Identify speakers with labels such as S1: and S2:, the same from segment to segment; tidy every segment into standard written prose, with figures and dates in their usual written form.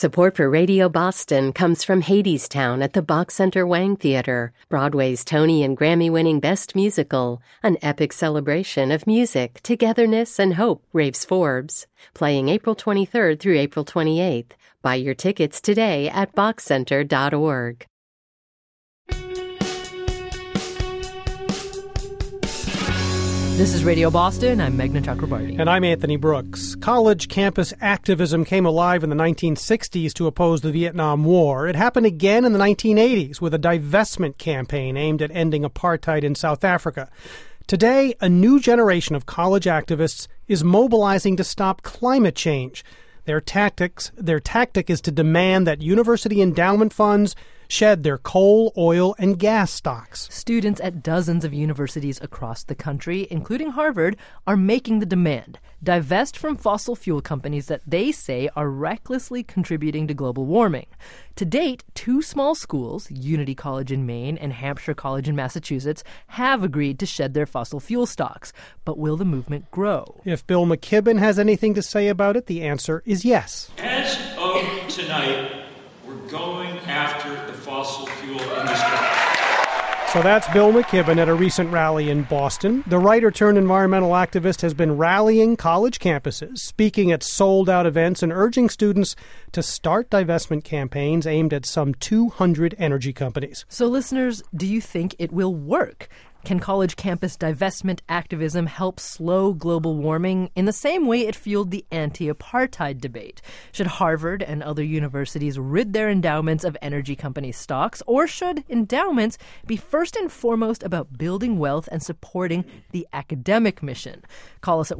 S1: Support for Radio Boston comes from Hadestown at the Bach Center Wang Theater, Broadway's Tony and Grammy-winning Best Musical, an epic celebration of music, togetherness, and hope, raves Forbes. Playing April 23rd through April 28th. Buy your tickets today at bachcenter.org.
S2: This is Radio Boston. I'm Meghna Chakrabarti.
S3: And I'm Anthony Brooks. College campus activism came alive in the 1960s to oppose the Vietnam War. It happened again in the 1980s with a divestment campaign aimed at ending apartheid in South Africa. Today, a new generation of college activists is mobilizing to stop climate change. Their tactic is to demand that university endowment funds shed their coal, oil, and gas stocks.
S2: Students at dozens of universities across the country, including Harvard, are making the demand: divest from fossil fuel companies that they say are recklessly contributing to global warming. To date, two small schools, Unity College in Maine and Hampshire College in Massachusetts, have agreed to shed their fossil fuel stocks. But will the movement grow? If Bill McKibben has anything to say about it, the answer is yes.
S4: As of tonight, we're going after the fossil fuel industry.
S3: So that's Bill McKibben at a recent rally in Boston. The writer-turned-environmental activist has been rallying college campuses, speaking at sold-out events, and urging students to start divestment campaigns aimed at some 200 energy companies. So listeners, do you think it will work? Can college campus divestment activism help slow global warming in the same way it fueled the anti-apartheid debate? Should Harvard and other universities rid their endowments of energy company stocks, or should endowments be first and foremost about building wealth and supporting the academic mission? Call us at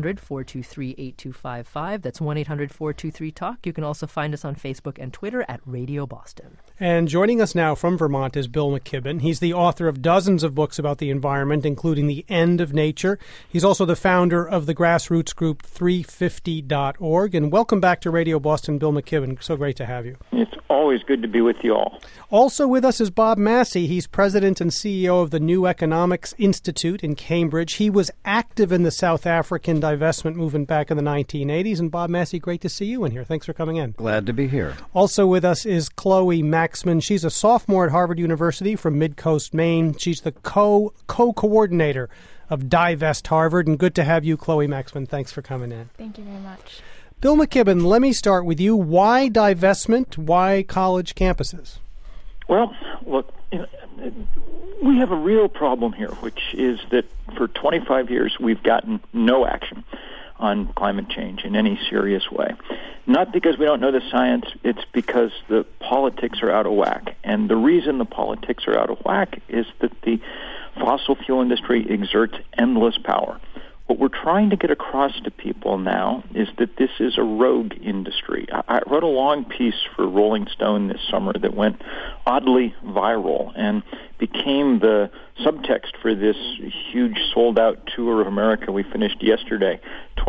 S3: 1-800-423-8255. That's 1-800-423-TALK. You can also find us on Facebook and Twitter at Radio Boston. And joining us now from Vermont is Bill McKibben. He's the author of dozens of books about the environment, including The End of Nature. He's also the founder of the grassroots group 350.org. And welcome back to Radio Boston, Bill McKibben. So great to have you.
S5: It's always good to be with you all.
S3: Also with us is Bob Massey. He's president and CEO of the New Economics Institute in Cambridge. He was active in the South African divestment movement back in the 1980s. And Bob Massey, great to see you in here. Thanks for coming in.
S6: Glad to be here.
S3: Also with us is Chloe Maxman. She's a sophomore at Harvard University from Midcoast, Maine. She's the co-coordinator of Divest Harvard. And good to have you, Chloe Maxman. Thanks for coming in.
S7: Thank you very much.
S3: Bill McKibben, let me start with you. Why divestment? Why college campuses?
S5: Well, look, we have a real problem here, which is that for 25 years we've gotten no action on climate change in any serious way. Not because we don't know the science, it's because the politics are out of whack. And the reason the politics are out of whack is that the fossil fuel industry exerts endless power. What we're trying to get across to people now is that this is a rogue industry. I wrote a long piece for Rolling Stone this summer that went oddly viral and became the subtext for this huge sold-out tour of America we finished yesterday,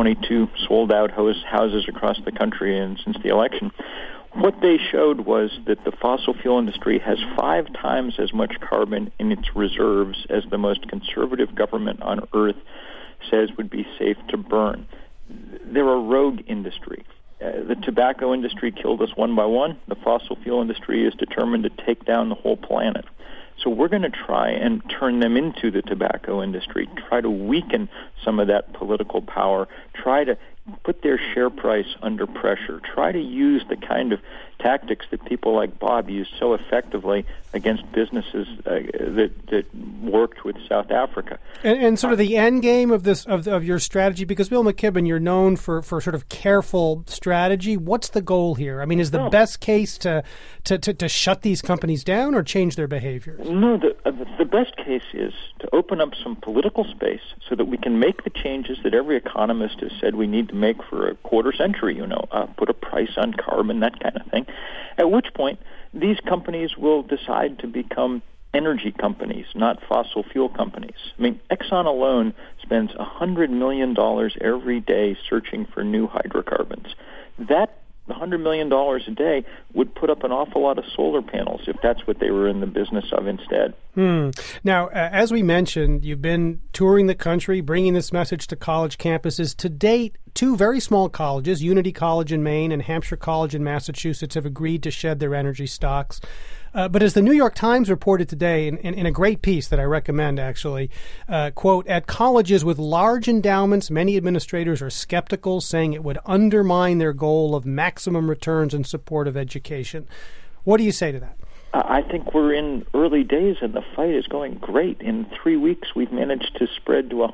S5: 22 sold-out houses across the country and since the election. What they showed was that the fossil fuel industry has 5 times as much carbon in its reserves as the most conservative government on earth says would be safe to burn. They're a rogue industry. The tobacco industry killed us one by one. The fossil fuel industry is determined to take down the whole planet. So we're going to try and turn them into the tobacco industry, try to weaken some of that political power, try to put their share price under pressure, try to use the kind of tactics that people like Bob used so effectively against businesses that worked with South Africa.
S3: And sort of the end game of this of your strategy, because Bill McKibben, you're known for sort of careful strategy. What's the goal here? I mean, is the best case to shut these companies down or change their behaviors?
S5: No, the best case is to open up some political space so that we can make the changes that every economist has said we need to make for a quarter century, put a price on carbon, that kind of thing, at which point these companies will decide to become energy companies, not fossil fuel companies. I mean, Exxon alone spends $100 million every day searching for new hydrocarbons. That $100 million a day would put up an awful lot of solar panels if that's what they were in the business of instead.
S3: Now, as we mentioned, you've been touring the country, bringing this message to college campuses. To date, two very small colleges, Unity College in Maine and Hampshire College in Massachusetts, have agreed to shed their energy stocks. But as the New York Times reported today in a great piece that I recommend, actually, quote, at colleges with large endowments, many administrators are skeptical, saying it would undermine their goal of maximum returns in support of education. What do you say to that?
S5: I think we're in early days, and the fight is going great. In 3 weeks, we've managed to spread to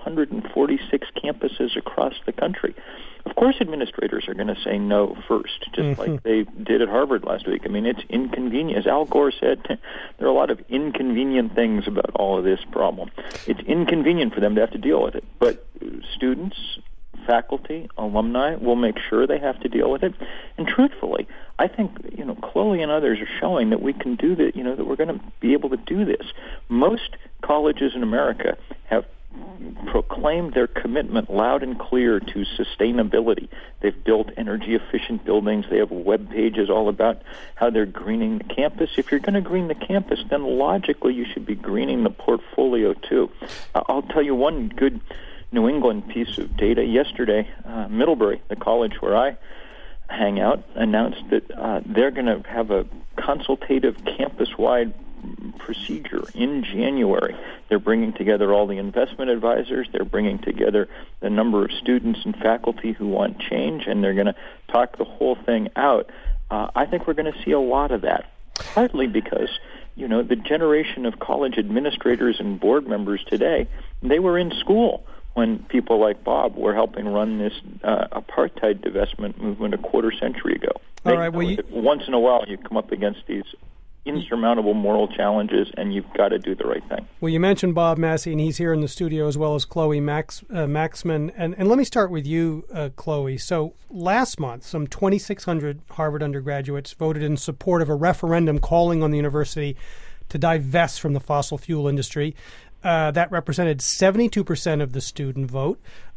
S5: 146 campuses across the country. Of course, administrators are going to say no first, just like they did at Harvard last week. I mean, it's inconvenient. As Al Gore said, there are a lot of inconvenient things about all of this problem. It's inconvenient for them to have to deal with it. But students, faculty, alumni will make sure they have to deal with it. And truthfully, I think, Chloe and others are showing that we can do that, that we're going to be able to do this. Most colleges in America have proclaimed their commitment loud and clear to sustainability. They've built energy-efficient buildings. They have web pages all about how they're greening the campus. If you're going to green the campus, then logically you should be greening the portfolio too. I'll tell you one good New England piece of data. Yesterday, Middlebury, the college where I hang out, announced that they're going to have a consultative campus-wide procedure in January. They're bringing together all the investment advisors. They're bringing together the number of students and faculty who want change, and they're going to talk the whole thing out. I think we're going to see a lot of that, partly because the generation of college administrators and board members today, they were in school when people like Bob were helping run this apartheid divestment movement a quarter century ago.
S3: All right.
S5: Once in a while, you come up against these insurmountable moral challenges, and you've got to do the right thing.
S3: Well, you mentioned Bob Massey, and he's here in the studio, as well as Chloe Maxman. And let me start with you, Chloe. So last month, some 2,600 Harvard undergraduates voted in support of a referendum calling on the university to divest from the fossil fuel industry. That represented 72% of the student vote.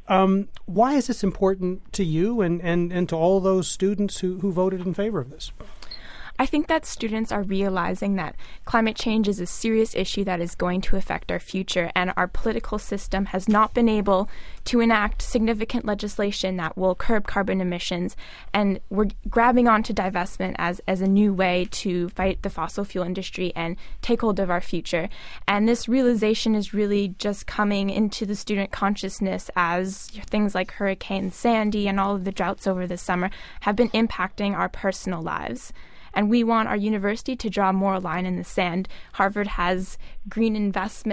S3: Why is this important to you and to all those students who voted in favor of this?
S6: I think that students are realizing that climate change is a serious issue that is going to affect our future, and our political system has not been able to enact significant legislation that will curb carbon emissions, and we're grabbing onto divestment as a new way to fight the fossil fuel industry and take hold of our future. And this realization is really just coming into the student consciousness as things like Hurricane Sandy and all of the droughts over the summer have been impacting our personal lives. And we want our university to draw more a line in the sand. Harvard has green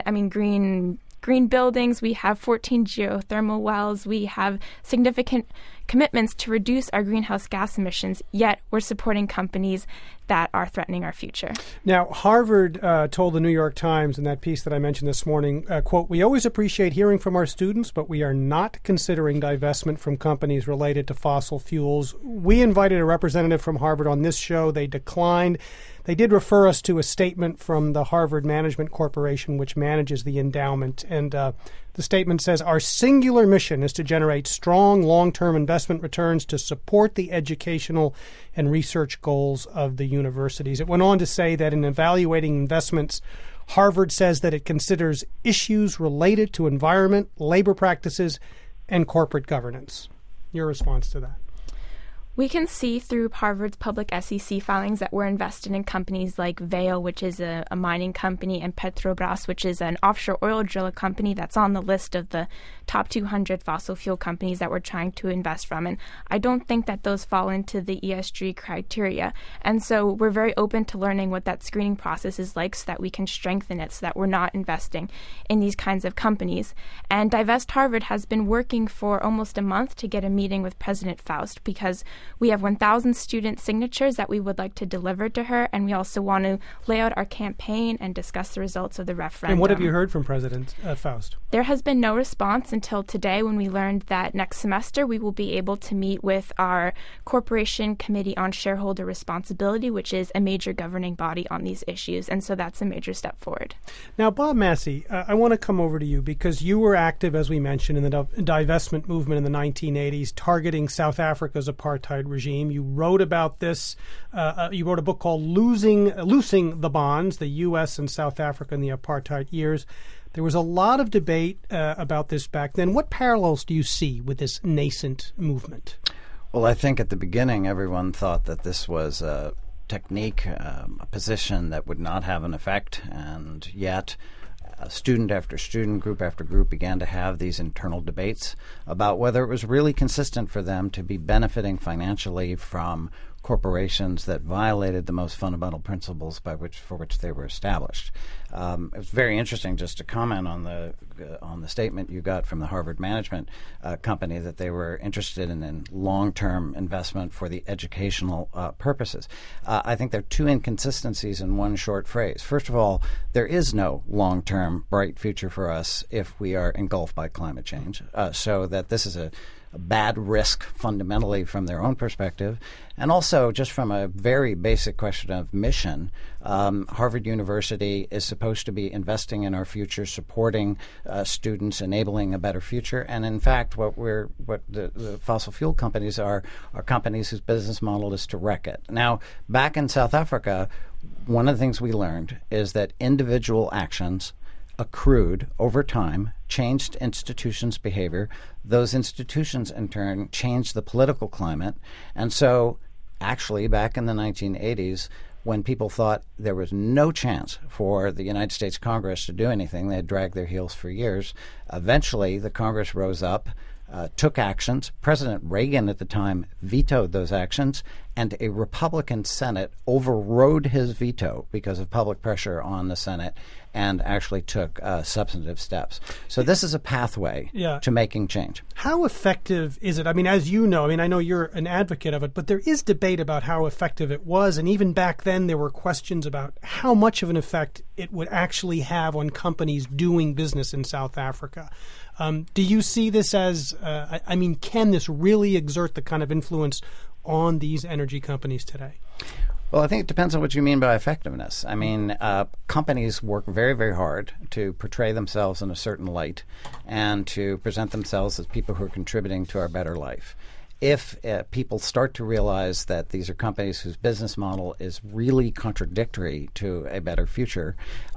S6: buildings. We have 14 geothermal wells. We have significant commitments to reduce our greenhouse gas emissions, yet we're supporting companies that are threatening our future.
S3: Now, Harvard told the New York Times in that piece that I mentioned this morning, quote, "We always appreciate hearing from our students, but we are not considering divestment from companies related to fossil fuels. We invited a representative from Harvard on this show. They declined. They did refer us to a statement from the Harvard Management Corporation, which manages the endowment. And the statement says, our singular mission is to generate strong long-term investment returns to support the educational and research goals of the universities. It went on to say that in evaluating investments, Harvard says that it considers issues related to environment, labor practices, and corporate governance. Your response to that?
S6: We can see through Harvard's public SEC filings that we're invested in companies like Vale, which is a mining company, and Petrobras, which is an offshore oil driller company that's on the list of the top 200 fossil fuel companies that we're trying to invest from. And I don't think that those fall into the ESG criteria. And so we're very open to learning what that screening process is like so that we can strengthen it so that we're not investing in these kinds of companies. And Divest Harvard has been working for almost a month to get a meeting with President Faust because we have 1,000 student signatures that we would like to deliver to her, and we also want to lay out our campaign and discuss the results of the referendum.
S3: And what have you heard from President Faust?
S6: There has been no response until today when we learned that next semester we will be able to meet with our Corporation Committee on Shareholder Responsibility, which is a major governing body on these issues, and so that's a major step forward.
S3: Now, Bob Massey, I want to come over to you because you were active, as we mentioned, in the divestment movement in the 1980s, targeting South Africa's apartheid regime. You wrote about this. You wrote a book called Loosing the Bonds, the U.S. and South Africa in the Apartheid Years. There was a lot of debate about this back then. What parallels do you see with this nascent movement?
S7: Well, I think at the beginning everyone thought that this was a technique, a position that would not have an effect, and yet student after student, group after group began to have these internal debates about whether it was really consistent for them to be benefiting financially from corporations that violated the most fundamental principles for which they were established. It was very interesting just to comment on the statement you got from the Harvard Management Company that they were interested in long-term investment for the educational purposes. I think there are two inconsistencies in one short phrase. First of all, there is no long-term bright future for us if we are engulfed by climate change, so that this is a bad risk fundamentally from their own perspective, and also just from a very basic question of mission. Harvard University is supposed to be investing in our future, supporting students, enabling a better future, and in fact what the fossil fuel companies are companies whose business model is to wreck it. Now, back in South Africa, one of the things we learned is that individual actions accrued over time, changed institutions' behavior. Those institutions, in turn, changed the political climate. And so, actually, back in the 1980s, when people thought there was no chance for the United States Congress to do anything, they had dragged their heels for years. Eventually, the Congress rose up, took actions. President Reagan at the time vetoed those actions, and a Republican Senate overrode his veto because of public pressure on the Senate and actually took substantive steps. So this is a pathway to making change.
S3: How effective is it? I mean, as you know, I know you're an advocate of it, but there is debate about how effective it was. And even back then, there were questions about how much of an effect it would actually have on companies doing business in South Africa. Do you see this as, can this really exert the kind of influence on these energy companies today?
S7: Well, I think it depends on what you mean by effectiveness. I mean, companies work very, very hard to portray themselves in a certain light and to present themselves as people who are contributing to our better life. If people start to realize that these are companies whose business model is really contradictory to a better future,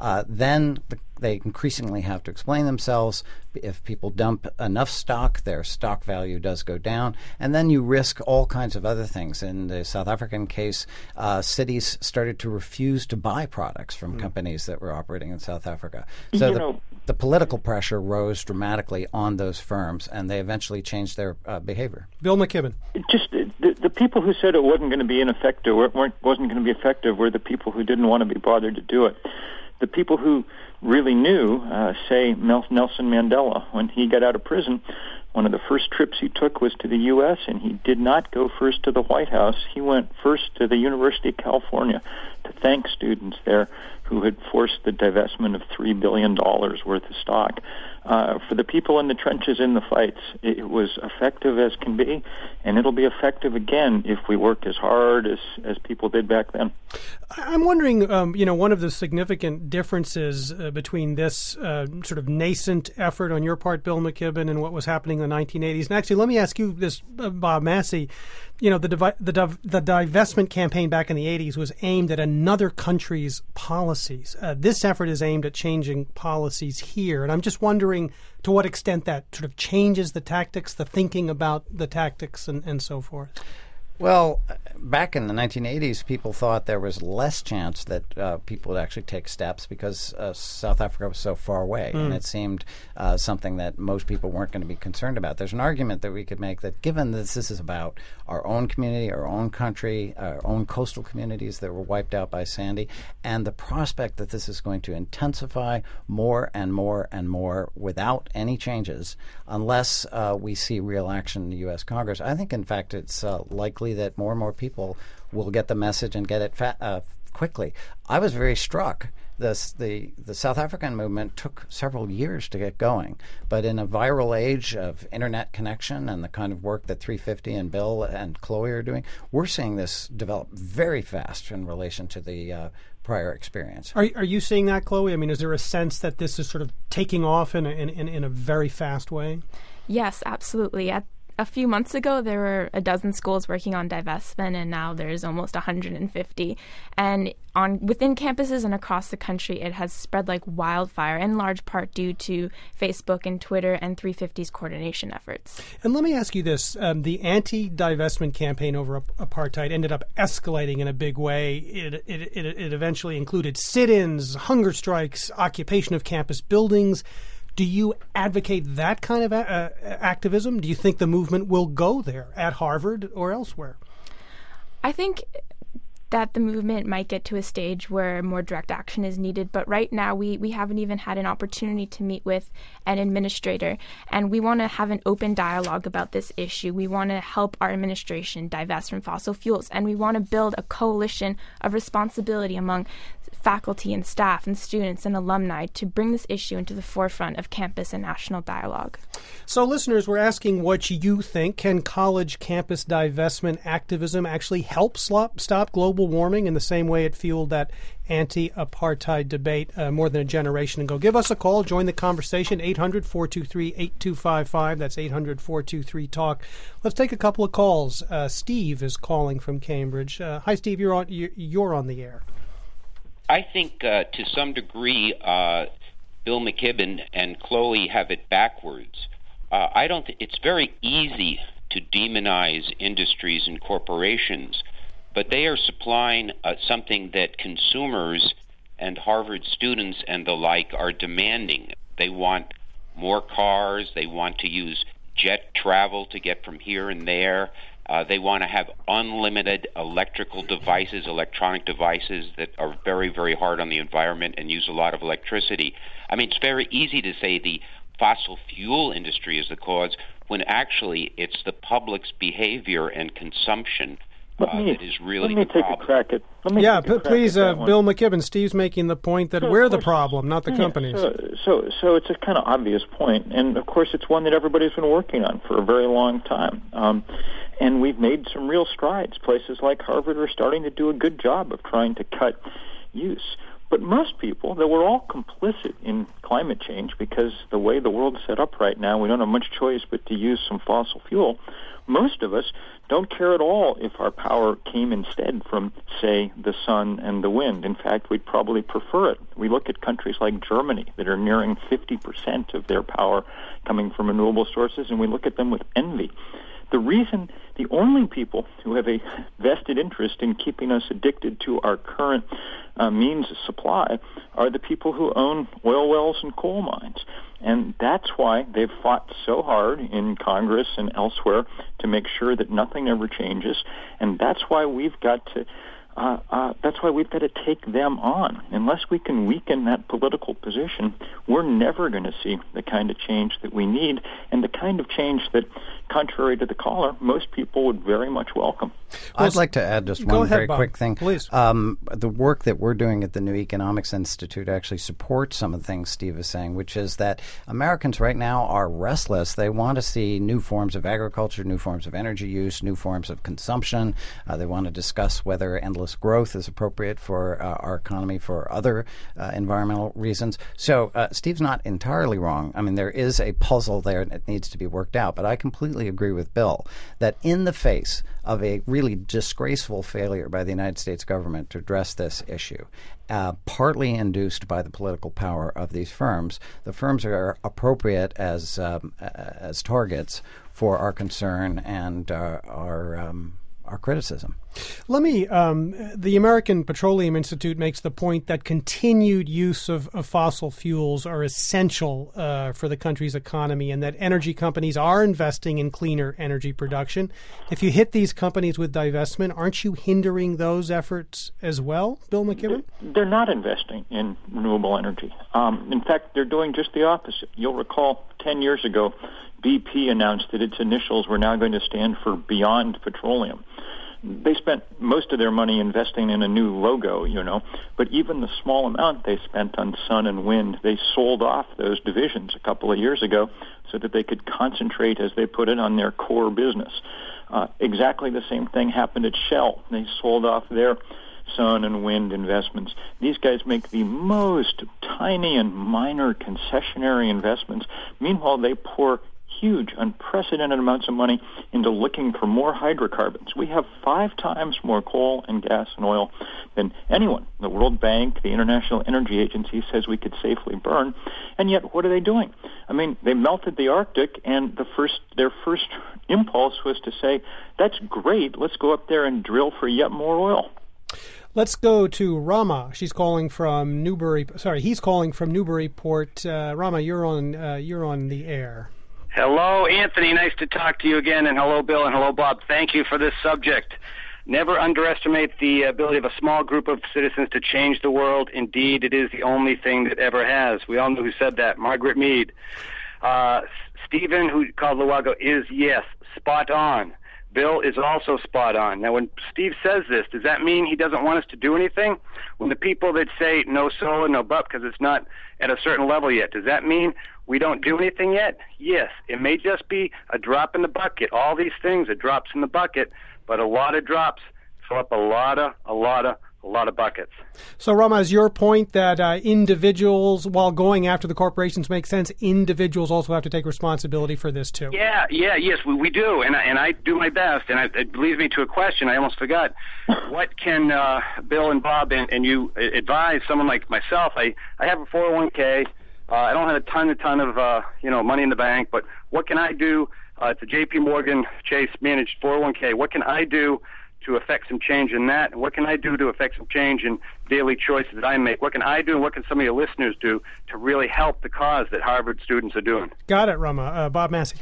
S7: then they increasingly have to explain themselves. If people dump enough stock, their stock value does go down, and then you risk all kinds of other things. In the South African case, cities started to refuse to buy products from companies that were operating in South Africa. So the political pressure rose dramatically on those firms, and they eventually changed their behavior.
S3: Bill McKibben.
S5: Just the people who said it wasn't going to be ineffective, wasn't going to be effective, were the people who didn't want to be bothered to do it. The people who really knew, say Nelson Mandela, when he got out of prison, one of the first trips he took was to the U.S., and he did not go first to the White House. He went first to the University of California to thank students there who had forced the divestment of $3 billion worth of stock. For the people in the trenches in the fights, it was effective as can be, and it'll be effective again if we work as hard as people did back then.
S3: I'm wondering, one of the significant differences between this sort of nascent effort on your part, Bill McKibben, and what was happening in the 1980s. And actually, let me ask you this, Bob Massey. The divestment campaign back in the 80s was aimed at another country's policies. This effort is aimed at changing policies here. And I'm just wondering to what extent that sort of changes the tactics, the thinking about the tactics, and so forth.
S7: Well, back in the 1980s, people thought there was less chance that people would actually take steps because South Africa was so far away, and it seemed something that most people weren't going to be concerned about. There's an argument that we could make that given that this is about our own community, our own country, our own coastal communities that were wiped out by Sandy, and the prospect that this is going to intensify more and more and more without any changes unless we see real action in the U.S. Congress, I think, in fact, it's likely that more and more people will get the message and get it quickly. I was very struck. The South African movement took several years to get going, but in a viral age of internet connection and the kind of work that 350 and Bill and Chloe are doing, we're seeing this develop very fast in relation to the prior experience.
S3: Are you seeing that, Chloe? I mean, is there a sense that this is sort of taking off in a very fast way?
S6: Yes, absolutely. a few months ago, there were a dozen schools working on divestment, and now there's almost 150. And within campuses and across the country, it has spread like wildfire, in large part due to Facebook and Twitter and 350's coordination efforts.
S3: And let me ask you this. The anti-divestment campaign over apartheid ended up escalating in a big way. It eventually included sit-ins, hunger strikes, occupation of campus buildings. Do you advocate that kind of activism? Do you think the movement will go there at Harvard or elsewhere?
S6: I think that the movement might get to a stage where more direct action is needed. But right now, we haven't even had an opportunity to meet with an administrator. And we want to have an open dialogue about this issue. We want to help our administration divest from fossil fuels. And we want to build a coalition of responsibility among faculty and staff and students and alumni to bring this issue into the forefront of campus and national dialogue.
S3: So listeners, we're asking what you think. Can college campus divestment activism actually help stop global warming in the same way it fueled that anti-apartheid debate more than a generation ago? Give us a call. Join the conversation, 800-423-8255. That's 800-423-TALK. Let's take a couple of calls. Steve is calling from Cambridge. Hi, Steve. You're on the air.
S8: I think to some degree Bill McKibben and Chloe have it backwards. I don't think it's very easy to demonize industries and corporations, but they are supplying something that consumers and Harvard students and the like are demanding. They want more cars. They want to use jet travel to get from here and there. They want to have unlimited electronic devices that are very, very hard on the environment and use a lot of electricity. I mean, it's very easy to say the fossil fuel industry is the cause when actually it's the public's behavior and consumption that is really the problem.
S3: Please, Bill McKibben. Steve's making the point that we're the problem, not the companies.
S5: So it's a kind of obvious point, and of course it's one that everybody's been working on for a very long time. And we've made some real strides. Places like Harvard are starting to do a good job of trying to cut use. But most people, though we're all complicit in climate change because the way the world's set up right now, we don't have much choice but to use some fossil fuel. Most of us don't care at all if our power came instead from, say, the sun and the wind. In fact, we'd probably prefer it. We look at countries like Germany that are nearing 50% of their power coming from renewable sources, and we look at them with envy. The only people who have a vested interest in keeping us addicted to our current means of supply are the people who own oil wells and coal mines. And that's why they've fought so hard in Congress and elsewhere to make sure that nothing ever changes. And that's why we've got to take them on. Unless we can weaken that political position, we're never going to see the kind of change that we need and the kind of change that, contrary to the caller, most people would very much welcome.
S7: I'd like to add just one very quick thing.
S3: Please.
S7: The work that we're doing at the New Economics Institute actually supports some of the things Steve is saying, which is that Americans right now are restless. They want to see new forms of agriculture, new forms of energy use, new forms of consumption. They want to discuss whether endless growth is appropriate for our economy for other environmental reasons. So Steve's not entirely wrong. I mean, there is a puzzle there that needs to be worked out, but I completely agree with Bill that in the face of a really disgraceful failure by the United States government to address this issue, partly induced by the political power of these firms, the firms are appropriate as targets for our concern and our criticism.
S3: Let me, the American Petroleum Institute makes the point that continued use of fossil fuels are essential for the country's economy and that energy companies are investing in cleaner energy production. If you hit these companies with divestment, aren't you hindering those efforts as well, Bill McKibben?
S5: They're not investing in renewable energy. In fact, they're doing just the opposite. You'll recall 10 years ago, BP announced that its initials were now going to stand for Beyond Petroleum. They spent most of their money investing in a new logo, but even the small amount they spent on sun and wind, they sold off those divisions a couple of years ago so that they could concentrate, as they put it, on their core business. Exactly the same thing happened at Shell. They sold off their sun and wind investments. These guys make the most tiny and minor concessionary investments. Meanwhile, they pour huge, unprecedented amounts of money into looking for more hydrocarbons. We have 5 times more coal and gas and oil than anyone. The World Bank, the International Energy Agency says we could safely burn, and yet what are they doing? I mean, they melted the Arctic, and their first impulse was to say, that's great, let's go up there and drill for yet more oil.
S3: Let's go to Rama. He's calling from Newburyport. Rama, you're on the air.
S9: Hello, Anthony. Nice to talk to you again. And hello, Bill, and hello, Bob. Thank you for this subject. Never underestimate the ability of a small group of citizens to change the world. Indeed, it is the only thing that ever has. We all know who said that, Margaret Mead. Stephen, who called Luago, is, yes, spot on. Bill is also spot on. Now, when Steve says this, does that mean he doesn't want us to do anything? When the people that say no so and no but because it's not at a certain level yet, does that mean we don't do anything yet? Yes. It may just be a drop in the bucket. All these things are drops in the bucket, but a lot of drops fill up a lot of buckets.
S3: So, Rama, is your point that individuals, while going after the corporations makes sense, individuals also have to take responsibility for this too?
S9: Yes, we do, and I do my best, and it leads me to a question I almost forgot. What can Bill and Bob and you advise someone like myself? I have a 401k. I don't have a ton of money in the bank, but what can I do? It's a J.P. Morgan Chase managed 401k. What can I do to affect some change in that? And what can I do to affect some change in daily choices that I make? What can I do, and what can some of your listeners do to really help the cause that Harvard students are doing?
S3: Got it, Rama. Bob Massey.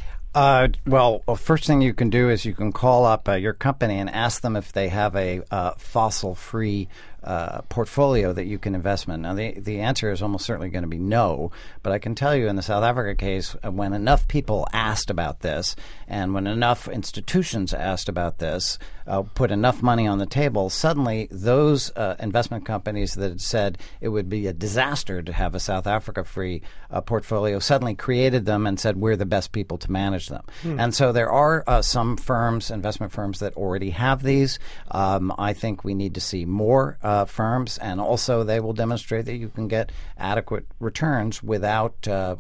S7: Well, first thing you can do is you can call up your company and ask them if they have a fossil-free portfolio that you can invest in. Now, the answer is almost certainly going to be no, but I can tell you in the South Africa case, when enough people asked about this and when enough institutions asked about this, put enough money on the table, suddenly those investment companies that had said it would be a disaster to have a South Africa-free portfolio suddenly created them and said we're the best people to manage them. And so there are some firms, investment firms, that already have these. I think we need to see more firms, and also they will demonstrate that you can get adequate returns without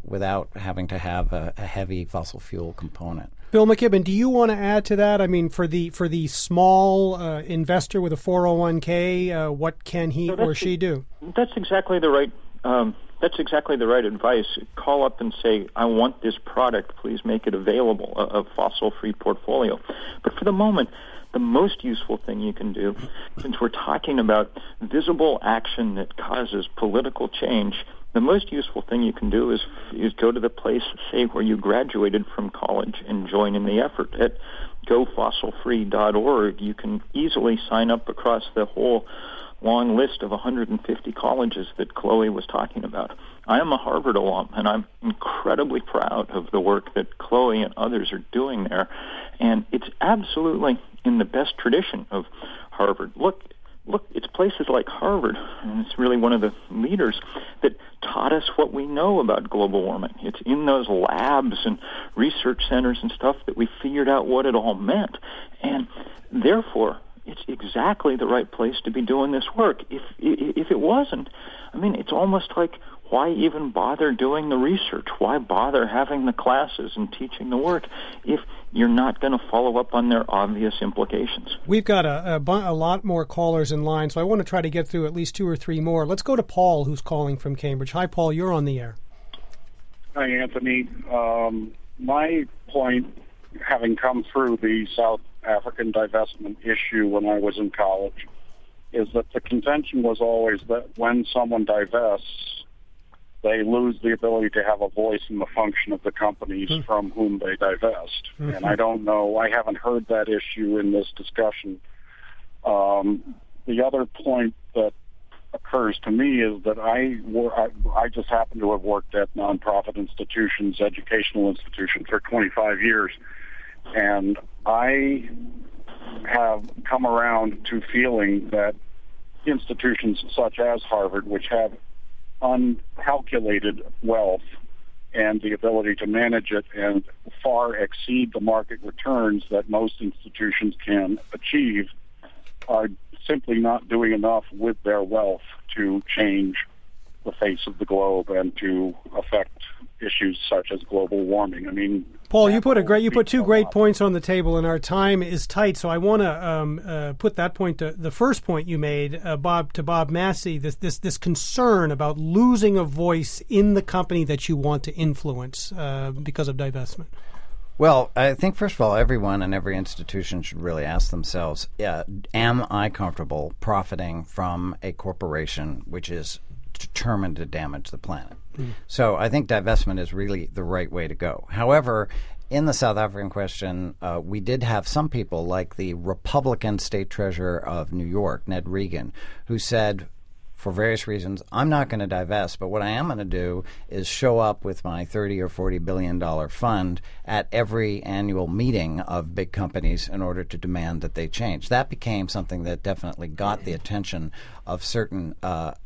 S7: having to have a heavy fossil fuel component.
S3: Bill McKibben, do you want to add to that? I mean, for the small investor with a 401k, what can he or she do?
S5: That's exactly the right. That's exactly the right advice. Call up and say, I want this product. Please make it available, a fossil-free portfolio. But for the moment, the most useful thing you can do, since we're talking about visible action that causes political change, the most useful thing you can do is go to the place, say, where you graduated from college and join in the effort. At gofossilfree.org, you can easily sign up across the whole long list of 150 colleges that Chloe was talking about. I am a Harvard alum, and I'm incredibly proud of the work that Chloe and others are doing there. And it's absolutely in the best tradition of Harvard. Look, it's places like Harvard, and it's really one of the leaders that taught us what we know about global warming. It's in those labs and research centers and stuff that we figured out what it all meant. And therefore, it's exactly the right place to be doing this work. If it wasn't, I mean, it's almost like, why even bother doing the research? Why bother having the classes and teaching the work if you're not going to follow up on their obvious implications?
S3: We've got a lot more callers in line, so I want to try to get through at least 2 or 3 more. Let's go to Paul, who's calling from Cambridge. Hi, Paul. You're on the air.
S10: Hi, Anthony. My point, having come through the South African divestment issue when I was in college, is that the contention was always that when someone divests, they lose the ability to have a voice in the function of the companies from whom they divest. And I don't know, I haven't heard that issue in this discussion. The other point that occurs to me is that I just happen to have worked at nonprofit institutions, educational institutions, for 25 years. And I have come around to feeling that institutions such as Harvard, which have uncalculated wealth and the ability to manage it and far exceed the market returns that most institutions can achieve, are simply not doing enough with their wealth to change the face of the globe and to affect issues such as global warming. I mean,
S3: Paul, you put two great points on the table, and our time is tight. So I want to put that point to the first point you made, Bob Massey. This concern about losing a voice in the company that you want to influence because of divestment.
S7: Well, I think, first of all, everyone and every institution should really ask themselves, am I comfortable profiting from a corporation which is determined to damage the planet? So I think divestment is really the right way to go. However, in the South African question, we did have some people like the Republican state treasurer of New York, Ned Regan, who said, for various reasons, I'm not going to divest, but what I am going to do is show up with my $30 or $40 billion fund at every annual meeting of big companies in order to demand that they change. That became something that definitely got the attention of certain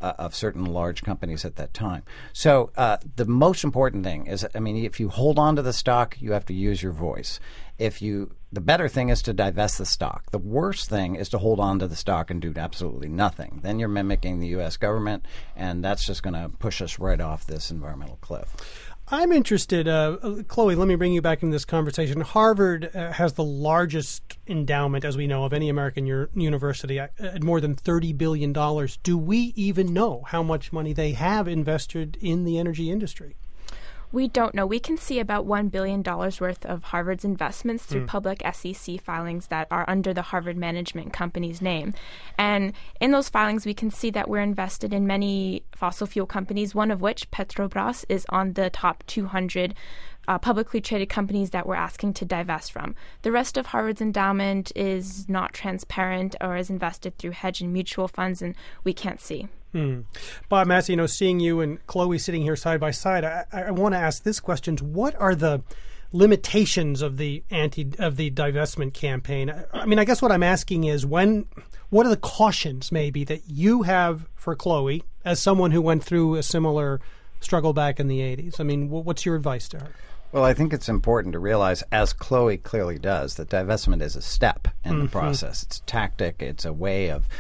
S7: large companies at that time. So the most important thing is, I mean, if you hold on to the stock, you have to use your voice. The better thing is to divest the stock. The worst thing is to hold on to the stock and do absolutely nothing. Then you're mimicking the U.S. government, and that's just going to push us right off this environmental cliff.
S3: I'm interested, Chloe, let me bring you back into this conversation. Harvard has the largest endowment, as we know, of any American university at more than $30 billion. Do we even know how much money they have invested in the energy industry?
S6: We don't know. We can see about $1 billion worth of Harvard's investments through public SEC filings that are under the Harvard Management Company's name. And in those filings, we can see that we're invested in many fossil fuel companies, one of which, Petrobras, is on the top 200 publicly traded companies that we're asking to divest from. The rest of Harvard's endowment is not transparent or is invested through hedge and mutual funds, and we can't see.
S3: Bob Massey, seeing you and Chloe sitting here side by side, I want to ask this question: what are the limitations of the divestment campaign? I mean, I guess what I'm asking is what are the cautions maybe that you have for Chloe as someone who went through a similar struggle back in the 80s? I mean, what's your advice to her?
S7: Well, I think it's important to realize, as Chloe clearly does, that divestment is a step in the process. It's a tactic. It's a way of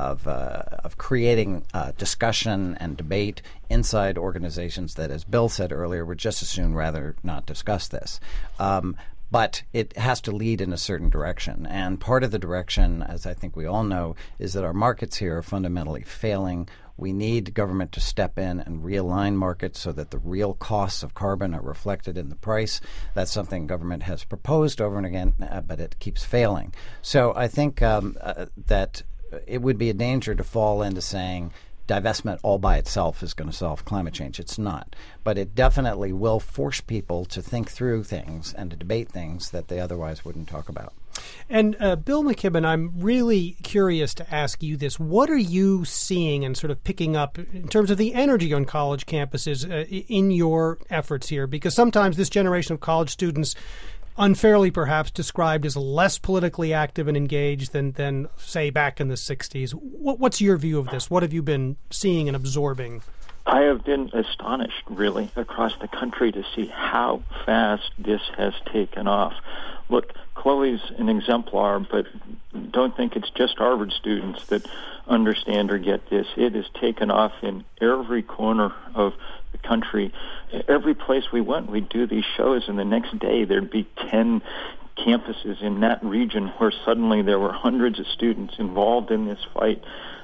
S7: creating discussion and debate inside organizations that, as Bill said earlier, would just as soon rather not discuss this. But it has to lead in a certain direction. And part of the direction, as I think we all know, is that our markets here are fundamentally failing. We need government to step in and realign markets so that the real costs of carbon are reflected in the price. That's something government has proposed over and again, but it keeps failing. So I think that it would be a danger to fall into saying divestment all by itself is going to solve climate change. It's not. But it definitely will force people to think through things and to debate things that they otherwise wouldn't talk about.
S3: And Bill McKibben, I'm really curious to ask you this. What are you seeing and sort of picking up in terms of the energy on college campuses in your efforts here? Because sometimes this generation of college students, unfairly perhaps described as less politically active and engaged than say, back in the 60s. What's your view of this? What have you been seeing and absorbing?
S5: I have been astonished, really, across the country to see how fast this has taken off. Look, Chloe's an exemplar, but don't think it's just Harvard students that understand or get this. It has taken off in every corner of the country. Every place we went, we'd do these shows, and the next day there'd be 10 campuses in that region where suddenly there were hundreds of students involved in this fight.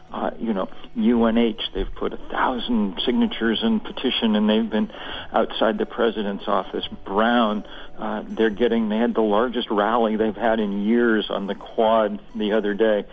S5: UNH, they've put 1,000 signatures in petition, and they've been outside the president's office. Brown, they had the largest rally they've had in years on the Quad the other day.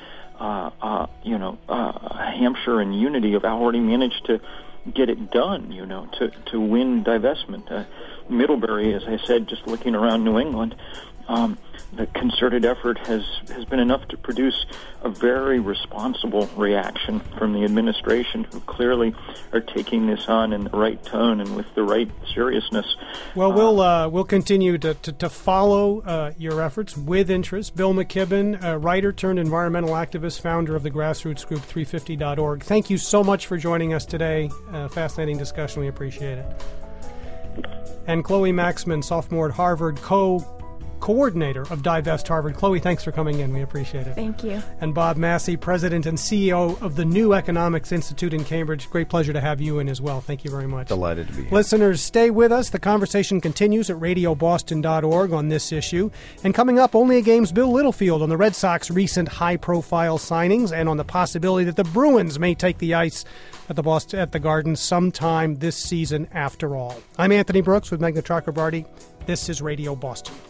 S5: Hampshire and Unity have already managed to get it done, to win divestment. Middlebury, as I said, just looking around New England, the concerted effort has been enough to produce a very responsible reaction from the administration, who clearly are taking this on in the right tone and with the right seriousness.
S3: Well, we'll continue to follow your efforts with interest. Bill McKibben, writer turned environmental activist, founder of the grassroots group 350.org. Thank you so much for joining us today. Fascinating discussion. We appreciate it. And Chloe Maxman, sophomore at Harvard, coordinator of Divest Harvard. Chloe, thanks for coming in. We appreciate it.
S6: Thank you.
S3: And Bob Massey, president and CEO of the New Economics Institute in Cambridge. Great pleasure to have you in as well. Thank you very much.
S7: Delighted to be here.
S3: Listeners, stay with us. The conversation continues at radioboston.org on this issue. And coming up, Only a Game's Bill Littlefield on the Red Sox recent high-profile signings and on the possibility that the Bruins may take the ice at the Garden sometime this season after all. I'm Anthony Brooks with Meghna Chakrabarty. This is Radio Boston.